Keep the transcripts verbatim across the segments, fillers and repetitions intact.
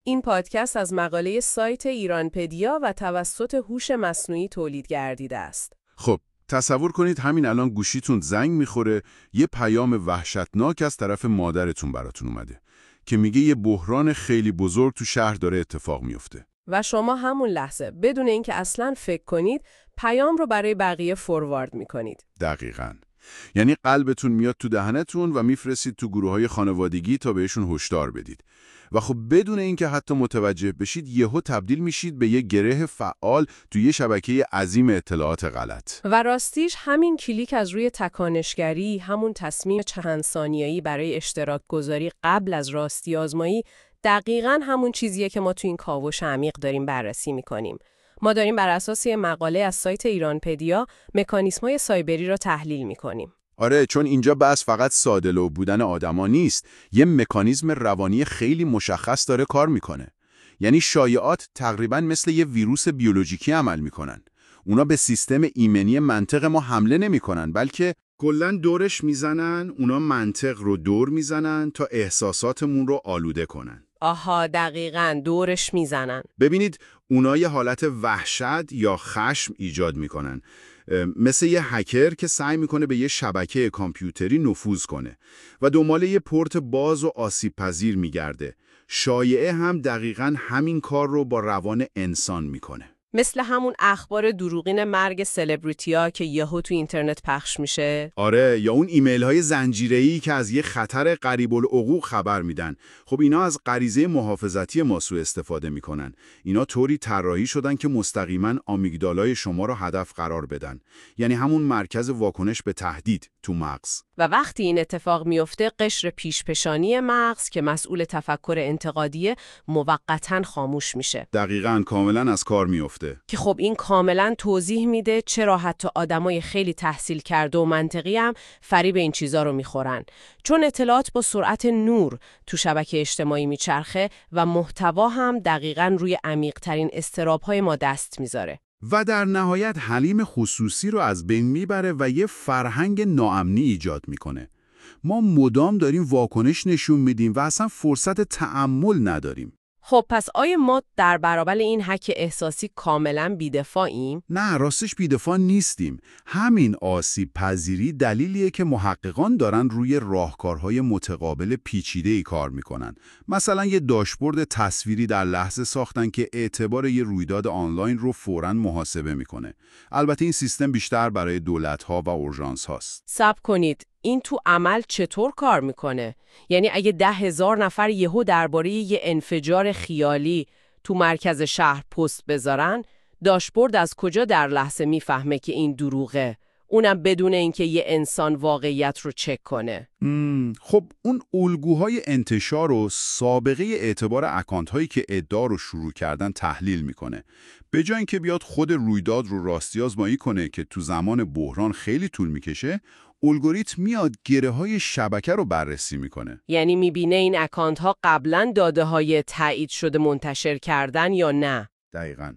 این پادکست از مقاله سایت ایرانپدیا و توسط هوش مصنوعی تولید گردیده است. خب تصور کنید همین الان گوشیتون زنگ میخوره، یه پیام وحشتناک از طرف مادرتون براتون اومده که میگه یه بحران خیلی بزرگ تو شهر داره اتفاق میفته. و شما همون لحظه بدون اینکه اصلاً فکر کنید پیام رو برای بقیه فوروارد میکنید. دقیقاً. یعنی قلبتون میاد تو دهنتون و میفرستید تو گروه‌های خانوادگی تا بهشون هشدار بدید. و خب بدون اینکه حتی متوجه بشید یهو تبدیل میشید به یه گره فعال توی یه شبکه عظیم اطلاعات غلط. و راستیش همین کلیک از روی تکانشگری، همون تصمیم چند ثانیه‌ای برای اشتراک گذاری قبل از راستی آزمایی، دقیقاً همون چیزیه که ما تو این کاوش عمیق داریم بررسی میکنیم. ما داریم بر اساس یه مقاله از سایت ایرانپدیا مکانیزم‌های سایبری را تحلیل میکنیم. آره، چون اینجا بحث فقط ساده‌لو بودن آدما نیست، یه مکانیزم روانی خیلی مشخص داره کار میکنه. یعنی شایعات تقریبا مثل یه ویروس بیولوژیکی عمل میکنن. اونا به سیستم ایمنی منطق ما حمله نمیکنن، بلکه کلاً دورش میزنن. اونا منطق رو دور میزنن تا احساساتمون رو آلوده کنن. آها، دقیقاً دورش میزنن. ببینید، اونا یه حالت وحشت یا خشم ایجاد میکنن، مثل یه هکر که سعی میکنه به یه شبکه کامپیوتری نفوذ کنه و دنبال یه پورت باز و آسیب پذیر میگرده. شایعه هم دقیقاً همین کار رو با روان انسان میکنه. مثل همون اخبار دروغین مرگ سلبریتی‌ها که یهو تو اینترنت پخش میشه. آره، یا اون ایمیل های زنجیره‌ای که از یه خطر قریب العقوق خبر میدن. خب اینا از غریزه محافظتی ما سوء استفاده میکنن. اینا طوری طراحی شدن که مستقیما آمیگدالای شما رو هدف قرار بدن. یعنی همون مرکز واکنش به تهدید تو مغز. و وقتی این اتفاق میفته، قشر پیشپشانی مغز که مسئول تفکر انتقادیه موقتاً خاموش میشه. دقیقاً، کاملاً از کار میفته. که خب این کاملاً توضیح میده چرا حتی آدمای خیلی تحصیل کرده و منطقی هم فریب این چیزا رو میخورن. چون اطلاعات با سرعت نور تو شبکه اجتماعی میچرخه و محتوا هم دقیقاً روی عمیق‌ترین اضطراب‌های ما دست میذاره. و در نهایت حلیم خصوصی رو از بین میبره و یه فرهنگ ناامنی ایجاد میکنه. ما مدام داریم واکنش نشون میدیم و اصلا فرصت تأمل نداریم. خب پس آیا ما در برابر این هک احساسی کاملا بی‌دفاعیم؟ نه، راستش بی‌دفاع نیستیم. همین آسیب پذیری دلیلیه که محققان دارن روی راهکارهای متقابل پیچیده‌ای کار میکنن. مثلا یه داشبورد تصویری در لحظه ساختن که اعتبار یه رویداد آنلاین رو فوراً محاسبه میکنه. البته این سیستم بیشتر برای دولت‌ها و اورژانس هاست. صبر کنید، این تو عمل چطور کار میکنه؟ یعنی اگه ده هزار نفر یهو درباره یه انفجار خیالی تو مرکز شهر پست بذارن، داشبورد از کجا در لحظه میفهمه که این دروغه؟ اونم بدون اینکه یه انسان واقعیت رو چک کنه. مم. خب اون الگوهای انتشار و سابقه اعتبار اکانت هایی که ادعا رو شروع کردن تحلیل میکنه. به جای اینکه بیاد خود رویداد رو راستی آزمایی کنه که تو زمان بحران خیلی طول میکشه، الگوریتم میاد گره های شبکه رو بررسی میکنه. یعنی میبینه این اکانت ها قبلا داده های تایید شده منتشر کردن یا نه. دقیقاً.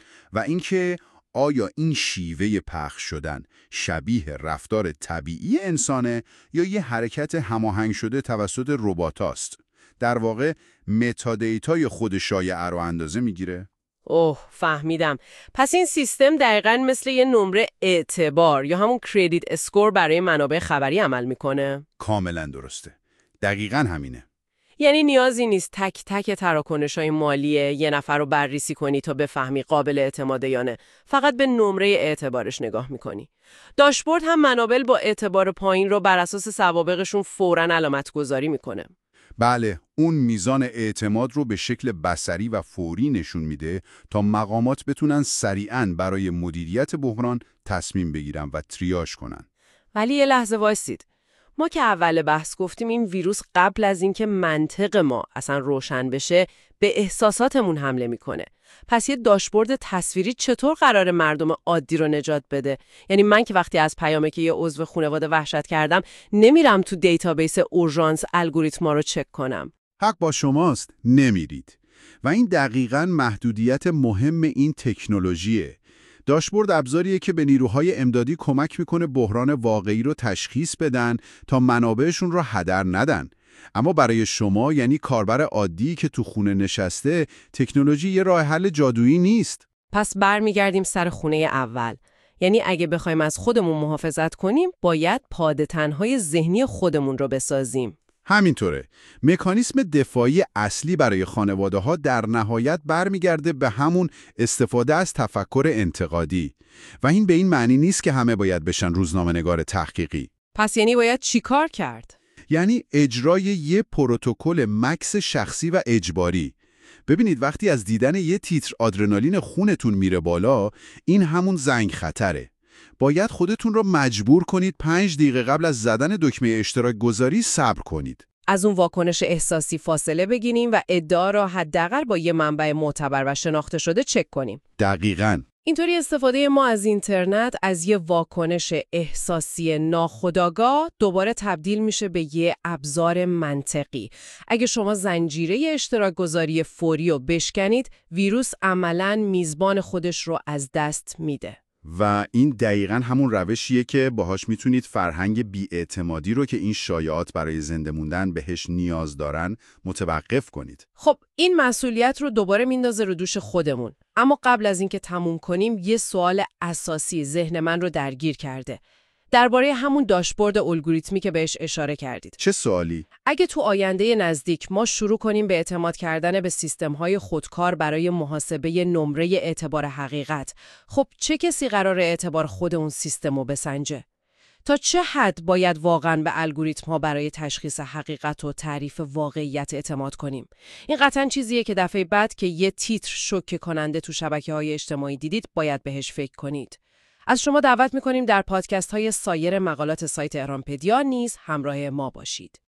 و اینکه آیا این شیوه پخش شدن شبیه رفتار طبیعی انسانه یا یه حرکت هماهنگ شده توسط رباتاست؟ در واقع متادیتای خود شایعه رو اندازه میگیره؟ اوه، فهمیدم. پس این سیستم دقیقاً مثل یه نمره اعتبار یا همون کردیت اسکور برای منابع خبری عمل میکنه؟ کاملا درسته. دقیقاً همینه. یعنی نیازی نیست تک تک تراکنش‌های مالی یه نفر رو بررسی کنی تا بفهمی قابل اعتماده یا نه. فقط به نمره اعتبارش نگاه میکنی. داشبورد هم منابع با اعتبار پایین رو بر اساس سوابقشون فوراً علامت گذاری میکنه. بله، اون میزان اعتماد رو به شکل بصری و فوری نشون میده تا مقامات بتونن سریعاً برای مدیریت بحران تصمیم بگیرن و تریاژ کنن. ولی یه لحظه وایسید. ما که اول بحث گفتیم این ویروس قبل از اینکه منطق ما اصلا روشن بشه به احساساتمون حمله میکنه. پس یه داشبورد تصویری چطور قراره مردم عادی رو نجات بده؟ یعنی من که وقتی از پیامه که یه عضو خانواده وحشت کردم نمیرم تو دیتابیس اورژانس الگوریتما رو چک کنم. حق با شماست، نمیرید. و این دقیقاً محدودیت مهم این تکنولوژیه. داشبورد ابزاریه که به نیروهای امدادی کمک میکنه بحران واقعی رو تشخیص بدن تا منابعشون رو هدر ندن. اما برای شما، یعنی کاربر عادی که تو خونه نشسته، تکنولوژی یه راه حل جادویی نیست. پس برمیگردیم سر خونه اول. یعنی اگه بخوایم از خودمون محافظت کنیم، باید پاده تنهای ذهنی خودمون رو بسازیم. همینطوره. مکانیسم دفاعی اصلی برای خانواده‌ها در نهایت برمیگرده به همون استفاده از تفکر انتقادی. و این به این معنی نیست که همه باید بشن روزنامه‌نگار تحقیقی. پس یعنی باید چی کار کرد؟ یعنی اجرای یه پروتکل مکس شخصی و اجباری. ببینید وقتی از دیدن یه تیتر آدرنالین خونتون میره بالا، این همون زنگ خطره. باید خودتون رو مجبور کنید پنج دقیقه قبل از زدن دکمه اشتراک گذاری صبر کنید. از اون واکنش احساسی فاصله بگیریم و ادعا را حداقل با یه منبع معتبر و شناخته شده چک کنیم. دقیقاً. اینطوری استفاده ما از اینترنت از یه واکنش احساسی ناخودآگاه دوباره تبدیل میشه به یه ابزار منطقی. اگه شما زنجیره اشتراک گذاری فوری رو بشکنید، ویروس عملاً میزبان خودش رو از دست میده. و این دقیقاً همون روشیه که باهاش میتونید فرهنگ بی‌اعتمادی رو که این شایعات برای زنده موندن بهش نیاز دارن متوقف کنید. خب این مسئولیت رو دوباره میندازه رو دوش خودمون. اما قبل از اینکه تموم کنیم یه سوال اساسی ذهن من رو درگیر کرده. درباره همون داشبورد الگوریتمی که بهش اشاره کردید. چه سوالی؟ اگه تو آینده نزدیک ما شروع کنیم به اعتماد کردن به سیستم‌های خودکار برای محاسبه نمره اعتبار حقیقت، خب چه کسی قراره اعتبار خود اون سیستم رو بسنجه؟ تا چه حد باید واقعاً به الگوریتم‌ها برای تشخیص حقیقت و تعریف واقعیت اعتماد کنیم؟ این قطعاً چیزیه که دفعه بعد که یه تیتر شوکه کننده تو شبکه‌های اجتماعی دیدید باید بهش فکر کنید. از شما دعوت می‌کنیم در پادکست‌های سایر مقالات سایت ارامپدیا نیز همراه ما باشید.